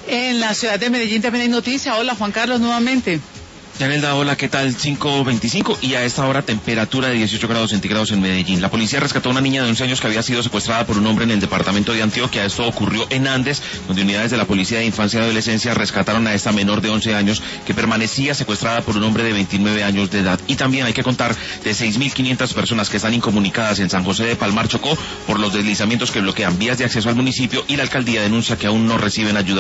En la ciudad de Medellín también hay noticia. Hola, Juan Carlos, nuevamente. Yanelda, hola, ¿qué tal? 5:25 y a esta hora temperatura de 18 grados centígrados en Medellín. La policía rescató a una niña de 11 años que había sido secuestrada por un hombre en el departamento de Antioquia. Esto ocurrió en Andes, donde unidades de la Policía de Infancia y Adolescencia rescataron a esta menor de 11 años que permanecía secuestrada por un hombre de 29 años de edad. Y también hay que contar de 6.500 personas que están incomunicadas en San José de Palmar, Chocó, por los deslizamientos que bloquean vías de acceso al municipio, y la alcaldía denuncia que aún no reciben ayuda